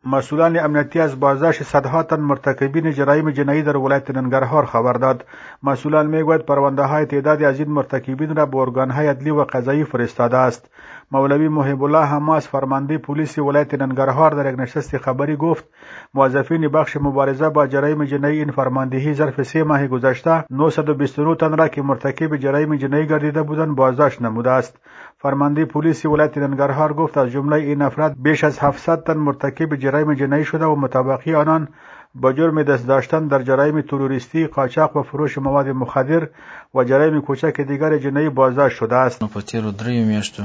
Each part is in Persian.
مسئولان امنیتی از بازداشت صدها تن مرتکبین جرایم جنایی در ولایت ننگرهار خبر داد. مسئولان میگوید پرونده های تعدادی از این مرتکبین را به ارگانهای عدلی و قضایی فرستاده است. مولوی محب الله حماس فرمانده پلیس ولایت ننگرهار در یک نشست خبری گفت موظفین بخش مبارزه با جرایم جنایی این فرماندهی ظرف 3 ماه گذشته 929 تن را که مرتکب جرایم جنایی گردیده بودند بازداشت نموده است. فرمانده پلیس ولایت ننگرهار گفت از جمله این افراد بیش از 700 تن مرتکب جرایم جنایی شده و مطابقی آنان با جرم دست داشتن در جرایم تروریستی، قاچاق و فروش مواد مخدر و جرایم کوچک دیگر جنایی بازداشت شده است. په تیرو 3 میاشتو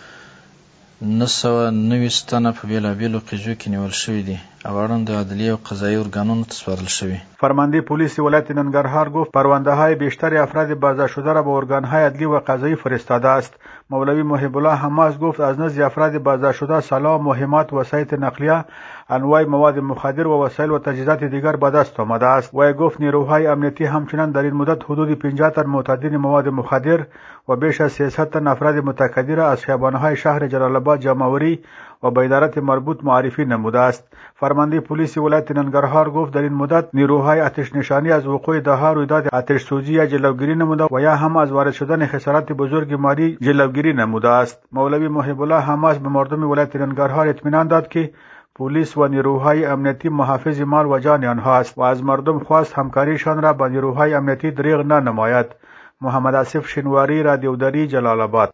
990 تنه په بیلابیلو قضیو کې نیول شوي دي او اړوند عدلیه او قضایي ارګانونو ته سپارل شوي. فرمانده پلیس ولایت ننگرهار گفت پرونده های بیشتر افراد بازداشت شده را به ارگانهای عدلی و قضایی فرستاده است. مولوی محب الله حماس گفت از نزد افراد بازداشت شده سلاح، مهمات، وسایط نقلیه، انواع مواد مخدر و وسایل و تجهیزات دیگر به دست آمده است. و گفت نیروهای امنیتی همچنین در این مدت حدود 50 تن معتادین مواد مخدر و بیش از 300 تن افراد متکدر از خیابانهای شهر جلال آباد جمع‌آوری و به ادارت مربوط معرفی نموده است. فرمانده پلیس ولایت ننگرهار گفت در این مدت نیروهای آتش نشانی از وقوع دهها رویداد آتش سوزی یا جلوگیری نموده و یا هم از وارد شدن خسارات بزرگ مالی جلوگیری نموده است. مولوی محب الله حماس به مردم ولایت ننگرهار اطمینان داد که پلیس و نیروهای امنیتی محافظ مال و جان آنها است و از مردم خواست همکاریشان را با نیروهای امنیتی دریغ ننماید. محمد آصف شنواری، رادیو دری، جلال آباد.